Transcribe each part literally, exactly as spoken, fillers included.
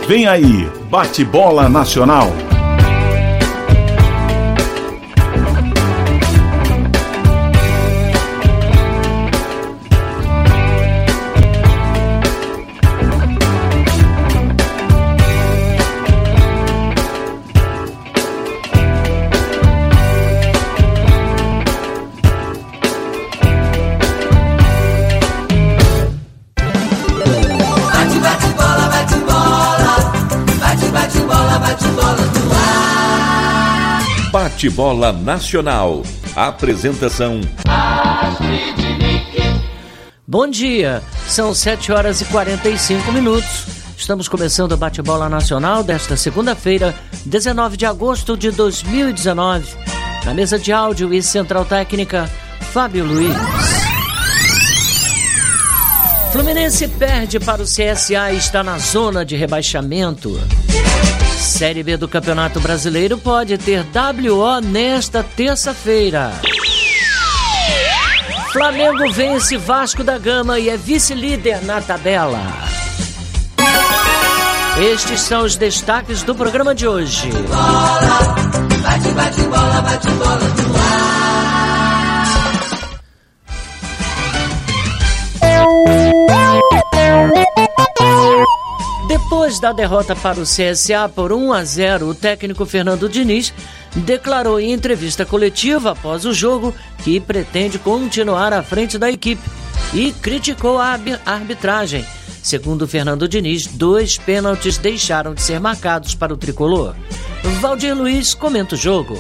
Vem aí, Bate-Bola Nacional. Bate-Bola Nacional. Apresentação. Bom dia, são sete horas e quarenta e cinco minutos. Estamos começando o Bate-Bola Nacional desta segunda-feira, dezenove de agosto de dois mil e dezenove. Na mesa de áudio e central técnica, Fábio Luiz. Fluminense perde para o C S A e está na zona de rebaixamento. Série B do Campeonato Brasileiro pode ter W O nesta terça-feira. Flamengo vence Vasco da Gama e é vice-líder na tabela. Estes são os destaques do programa de hoje. Bola, bate, bate, bola, bate, bola no ar. Depois da derrota para o C S A por um a zero, o técnico Fernando Diniz declarou em entrevista coletiva após o jogo que pretende continuar à frente da equipe e criticou a arbitragem. Segundo Fernando Diniz, dois pênaltis deixaram de ser marcados para o tricolor. Valdir Luiz comenta o jogo.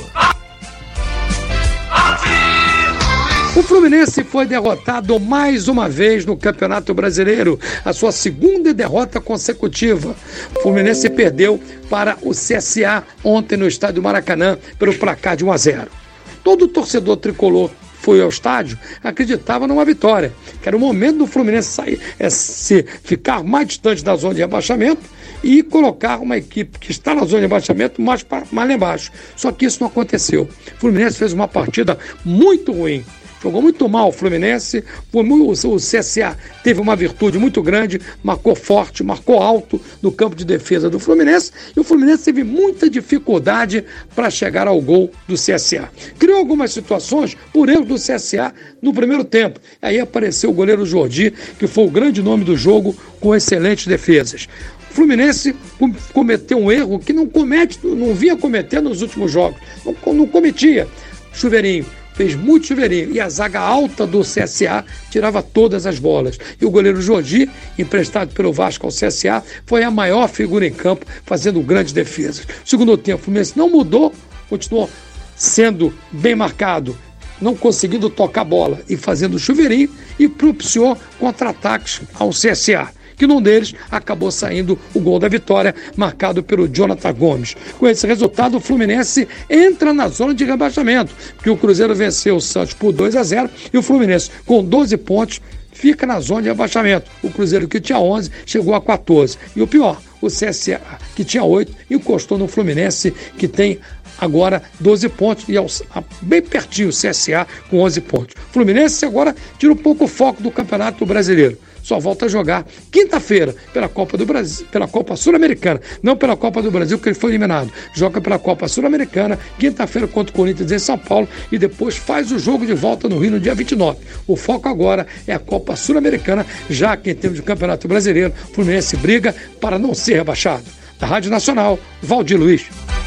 O Fluminense foi derrotado mais uma vez no Campeonato Brasileiro, a sua segunda derrota consecutiva. O Fluminense perdeu para o C S A ontem no estádio Maracanã pelo placar de um a zero. Todo torcedor tricolor foi ao estádio, acreditava numa vitória, que era o momento do Fluminense sair, é, se ficar mais distante da zona de rebaixamento e colocar uma equipe que está na zona de rebaixamento mais, pra, mais lá embaixo. Só que isso não aconteceu. O Fluminense fez uma partida muito ruim. Jogou muito mal o Fluminense, o C S A teve uma virtude muito grande, marcou forte, marcou alto no campo de defesa do Fluminense, e o Fluminense teve muita dificuldade para chegar ao gol do C S A. Criou algumas situações por erro do C S A no primeiro tempo. Aí apareceu o goleiro Jordi, que foi o grande nome do jogo, com excelentes defesas. O Fluminense cometeu um erro que não comete, não vinha cometendo nos últimos jogos, não, não cometia. Chuveirinho. Fez muito chuveirinho, e a zaga alta do C S A tirava todas as bolas. E o goleiro Jordi, emprestado pelo Vasco ao C S A, foi a maior figura em campo, fazendo grandes defesas. Segundo tempo, o Fluminense não mudou, continuou sendo bem marcado, não conseguindo tocar bola e fazendo chuveirinho, e propiciou contra-ataques ao C S A. Que num deles acabou saindo o gol da vitória, marcado pelo Jonathan Gomes. Com esse resultado, o Fluminense entra na zona de rebaixamento, porque o Cruzeiro venceu o Santos por dois a zero e o Fluminense, com doze pontos, fica na zona de rebaixamento. O Cruzeiro, que tinha onze, chegou a quatorze. E o pior, o C S A, que tinha oito, encostou no Fluminense, que tem agora doze pontos, e aos, bem pertinho o C S A com onze pontos. O Fluminense agora tira um pouco o foco do Campeonato Brasileiro. Só volta a jogar quinta-feira pela Copa do Brasil, pela Copa Sul-Americana, não pela Copa do Brasil, porque ele foi eliminado. Joga pela Copa Sul-Americana, quinta-feira contra o Corinthians em São Paulo, e depois faz o jogo de volta no Rio no dia vinte e nove. O foco agora é a Copa Sul-Americana, já que em termos de Campeonato Brasileiro, o Fluminense briga para não ser rebaixado. Da Rádio Nacional, Valdir Luiz.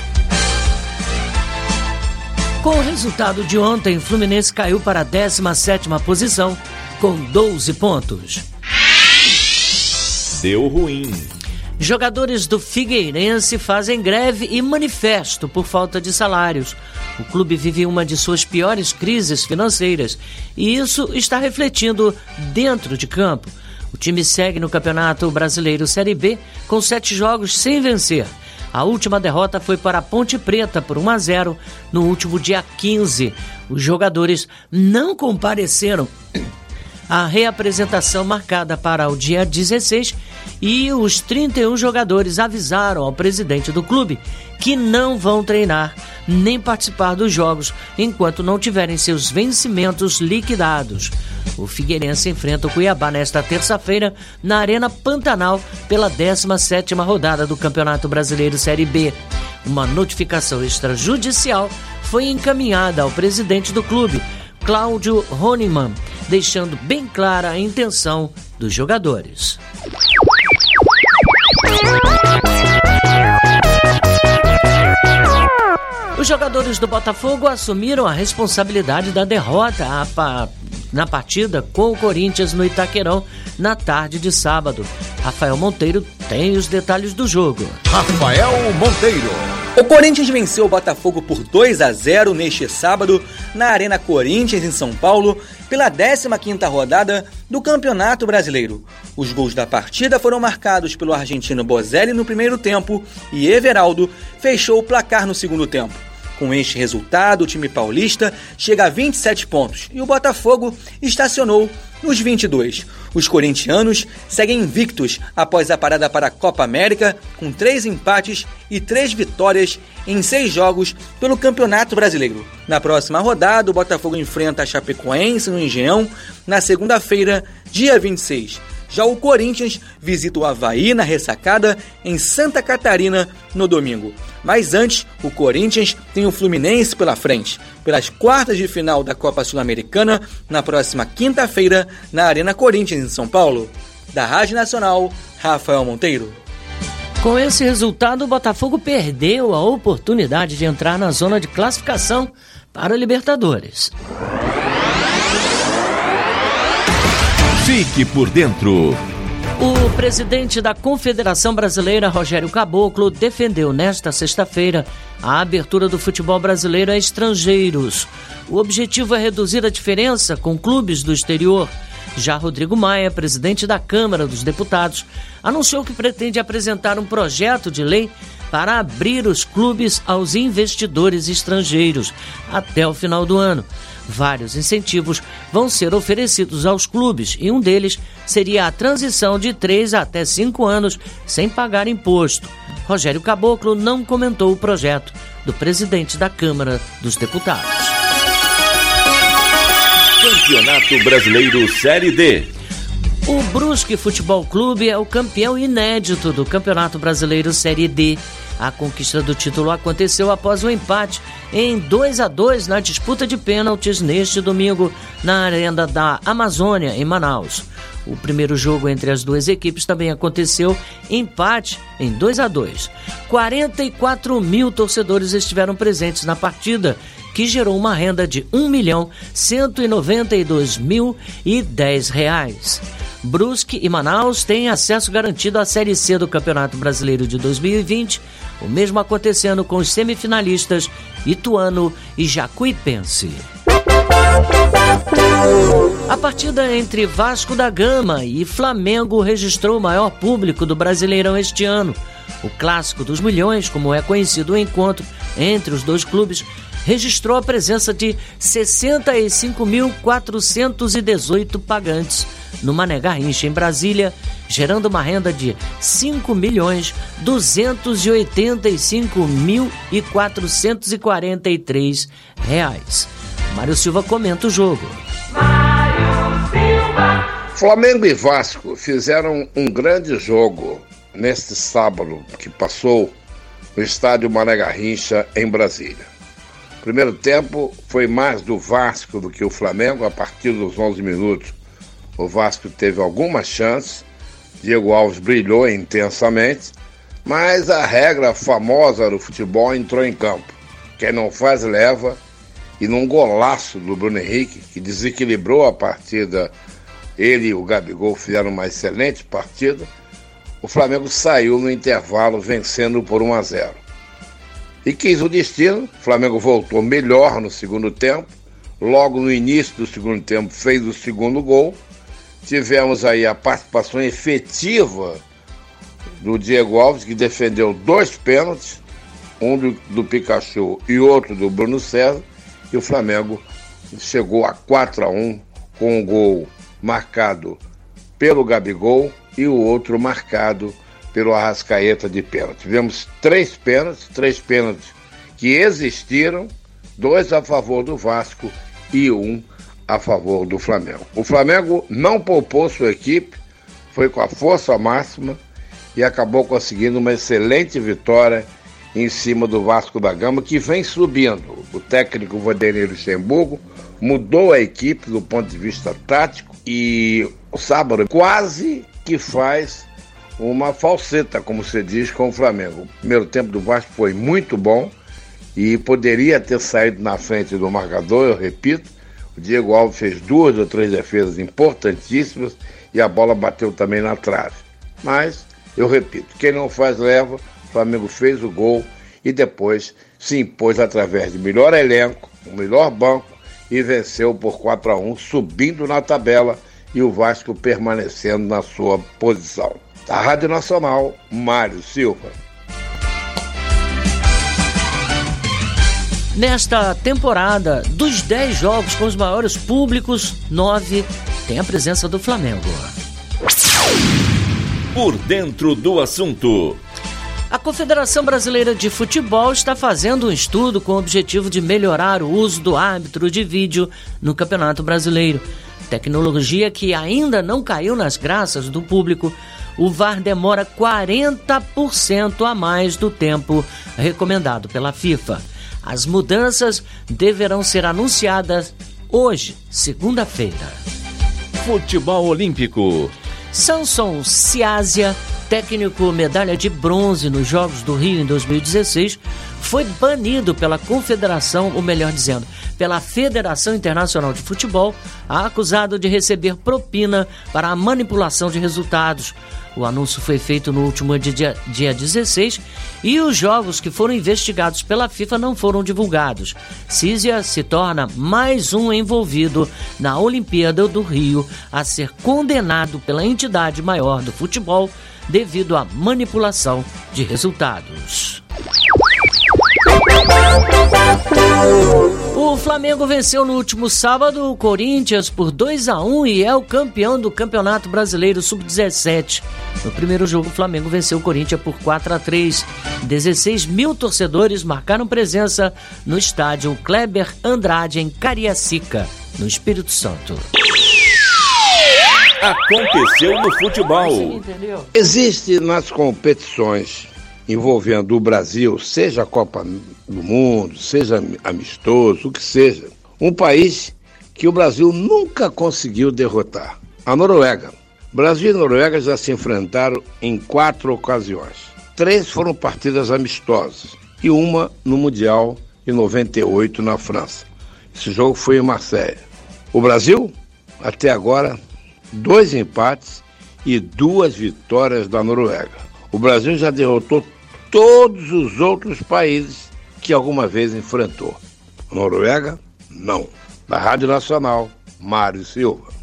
Com o resultado de ontem, o Fluminense caiu para a décima sétima posição, com doze pontos. Deu ruim. Jogadores do Figueirense fazem greve e manifesto por falta de salários. O clube vive uma de suas piores crises financeiras e isso está refletindo dentro de campo. O time segue no Campeonato Brasileiro Série B com sete jogos sem vencer. A última derrota foi para a Ponte Preta por um a zero no último dia quinze. Os jogadores não compareceram a reapresentação marcada para o dia dezesseis e os trinta e um jogadores avisaram ao presidente do clube que não vão treinar nem participar dos jogos enquanto não tiverem seus vencimentos liquidados. O Figueirense enfrenta o Cuiabá nesta terça-feira na Arena Pantanal pela décima sétima rodada do Campeonato Brasileiro Série B. Uma notificação extrajudicial foi encaminhada ao presidente do clube, Cláudio Honiman, deixando bem clara a intenção dos jogadores. Os jogadores do Botafogo assumiram a responsabilidade da derrota na partida com o Corinthians no Itaquerão na tarde de sábado. Rafael Monteiro tem os detalhes do jogo. Rafael Monteiro. O Corinthians venceu o Botafogo por dois a zero neste sábado na Arena Corinthians, em São Paulo, pela décima quinta rodada do Campeonato Brasileiro. Os gols da partida foram marcados pelo argentino Bozelli no primeiro tempo e Everaldo fechou o placar no segundo tempo. Com este resultado, o time paulista chega a vinte e sete pontos e o Botafogo estacionou nos vinte e dois. Os corintianos seguem invictos após a parada para a Copa América, com três empates e três vitórias em seis jogos pelo Campeonato Brasileiro. Na próxima rodada, o Botafogo enfrenta a Chapecoense no Engenhão na segunda-feira, dia vinte e seis. Já o Corinthians visita o Avaí na Ressacada, em Santa Catarina, no domingo. Mas antes, o Corinthians tem o Fluminense pela frente, pelas quartas de final da Copa Sul-Americana, na próxima quinta-feira, na Arena Corinthians, em São Paulo. Da Rádio Nacional, Rafael Monteiro. Com esse resultado, o Botafogo perdeu a oportunidade de entrar na zona de classificação para a Libertadores. Fique por dentro. O presidente da Confederação Brasileira, Rogério Caboclo, defendeu nesta sexta-feira a abertura do futebol brasileiro a estrangeiros. O objetivo é reduzir a diferença com clubes do exterior. Já Rodrigo Maia, presidente da Câmara dos Deputados, anunciou que pretende apresentar um projeto de lei para abrir os clubes aos investidores estrangeiros até o final do ano. Vários incentivos vão ser oferecidos aos clubes e um deles seria a transição de três até cinco anos sem pagar imposto. Rogério Caboclo não comentou o projeto do presidente da Câmara dos Deputados. Campeonato Brasileiro Série D. O Brusque Futebol Clube é o campeão inédito do Campeonato Brasileiro Série D. A conquista do título aconteceu após o empate em dois a dois na disputa de pênaltis neste domingo na Arena da Amazônia, em Manaus. O primeiro jogo entre as duas equipes também aconteceu empate em dois a dois. quarenta e quatro mil torcedores estiveram presentes na partida, que gerou uma renda de um milhão cento e noventa e dois mil e dez reais. Brusque e Manaus têm acesso garantido à Série C do Campeonato Brasileiro de dois mil e vinte, o mesmo acontecendo com os semifinalistas Ituano e Jacuipense. A partida entre Vasco da Gama e Flamengo registrou o maior público do Brasileirão este ano. O Clássico dos Milhões, como é conhecido o encontro entre os dois clubes, registrou a presença de sessenta e cinco mil quatrocentos e dezoito pagantes no Mané Garrincha, em Brasília, gerando uma renda de cinco milhões duzentos e oitenta e cinco mil quatrocentos e quarenta e três reais. Mário Silva comenta o jogo. Flamengo e Vasco fizeram um grande jogo neste sábado que passou no estádio Mané Garrincha, em Brasília. O primeiro tempo foi mais do Vasco do que o Flamengo. A partir dos onze minutos, o Vasco teve algumas chances. Diego Alves brilhou intensamente, mas a regra famosa do futebol entrou em campo. Quem não faz, leva. E num golaço do Bruno Henrique, que desequilibrou a partida, ele e o Gabigol fizeram uma excelente partida, o Flamengo saiu no intervalo vencendo por um a zero. E quis o destino, o Flamengo voltou melhor no segundo tempo, logo no início do segundo tempo fez o segundo gol. Tivemos aí a participação efetiva do Diego Alves, que defendeu dois pênaltis, um do, do Pikachu e outro do Bruno César, e o Flamengo chegou a quatro a um com o gol marcado pelo Gabigol e o outro marcado pelo Arrascaeta de pênalti. Tivemos três pênaltis, três pênaltis que existiram, dois a favor do Vasco e um a favor do Flamengo. O Flamengo não poupou sua equipe, foi com a força máxima e acabou conseguindo uma excelente vitória em cima do Vasco da Gama, que vem subindo. O técnico Vanderlei Luxemburgo mudou a equipe do ponto de vista tático e o sábado quase que faz uma falseta, como se diz, com o Flamengo. O primeiro tempo do Vasco foi muito bom e poderia ter saído na frente do marcador, eu repito. O Diego Alves fez duas ou três defesas importantíssimas e a bola bateu também na trave. Mas, eu repito, quem não faz leva. O Flamengo fez o gol e depois se impôs através de melhor elenco, o melhor banco e venceu por quatro a um, subindo na tabela e o Vasco permanecendo na sua posição. Da Rádio Nacional, Mário Silva. Nesta temporada, dos dez jogos com os maiores públicos, nove tem a presença do Flamengo. Por dentro do assunto. A Confederação Brasileira de Futebol está fazendo um estudo com o objetivo de melhorar o uso do árbitro de vídeo no Campeonato Brasileiro. Tecnologia que ainda não caiu nas graças do público. O V A R demora quarenta por cento a mais do tempo recomendado pela FIFA. As mudanças deverão ser anunciadas hoje, segunda-feira. Futebol Olímpico. Samson Siasia, técnico medalha de bronze nos Jogos do Rio em dois mil e dezesseis, foi banido pela Confederação, ou melhor dizendo, pela Federação Internacional de Futebol, acusado de receber propina para a manipulação de resultados. O anúncio foi feito no último dia, dia dezesseis e os jogos que foram investigados pela FIFA não foram divulgados. Siasia se torna mais um envolvido na Olimpíada do Rio a ser condenado pela entidade maior do futebol devido à manipulação de resultados. O Flamengo venceu no último sábado o Corinthians por dois a um e é o campeão do Campeonato Brasileiro sub dezessete. No primeiro jogo, o Flamengo venceu o Corinthians por quatro a três. dezesseis mil torcedores marcaram presença no estádio Kleber Andrade, em Cariacica, no Espírito Santo. Aconteceu no futebol. Existe nas competições envolvendo o Brasil, seja a Copa do Mundo, seja amistoso, o que seja, um país que o Brasil nunca conseguiu derrotar: a Noruega. Brasil e Noruega já se enfrentaram em quatro ocasiões. Três foram partidas amistosas e uma no Mundial em noventa e oito na França. Esse jogo foi em Marseille. O Brasil, até agora, dois empates e duas vitórias da Noruega. O Brasil já derrotou todos os outros países que alguma vez enfrentou. A Noruega, não. Da Rádio Nacional, Mário Silva.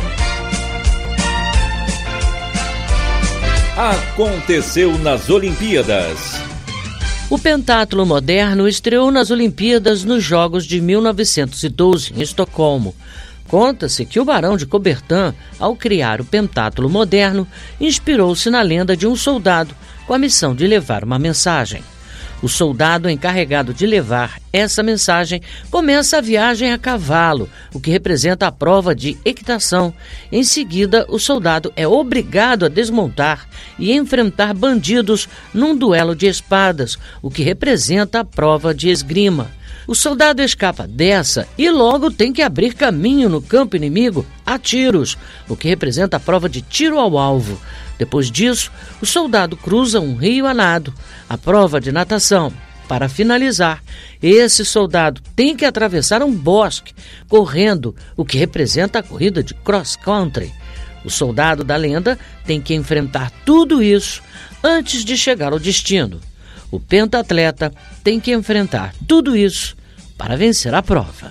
Aconteceu nas Olimpíadas. O pentátulo moderno estreou nas Olimpíadas nos Jogos de mil novecentos e doze, em Estocolmo. Conta-se que o Barão de Coubertin, ao criar o pentátulo moderno, inspirou-se na lenda de um soldado com a missão de levar uma mensagem. O soldado encarregado de levar essa mensagem começa a viagem a cavalo, o que representa a prova de equitação. Em seguida, o soldado é obrigado a desmontar e enfrentar bandidos num duelo de espadas, o que representa a prova de esgrima. O soldado escapa dessa e logo tem que abrir caminho no campo inimigo a tiros, o que representa a prova de tiro ao alvo. Depois disso, o soldado cruza um rio a nado, a prova de natação. Para finalizar, esse soldado tem que atravessar um bosque, correndo, o que representa a corrida de cross-country. O soldado da lenda tem que enfrentar tudo isso antes de chegar ao destino. O pentatleta tem que enfrentar tudo isso para vencer a prova.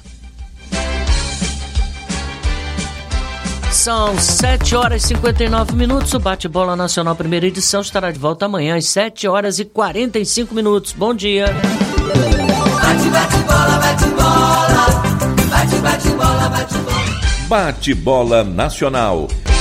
São sete horas e cinquenta e nove minutos. O Bate-Bola Nacional primeira edição estará de volta amanhã às sete horas e quarenta e cinco minutos. Bom dia. Bate, bate, bola, bate, bola. Bate, bate, bola, bate, bola. Bate-bola nacional.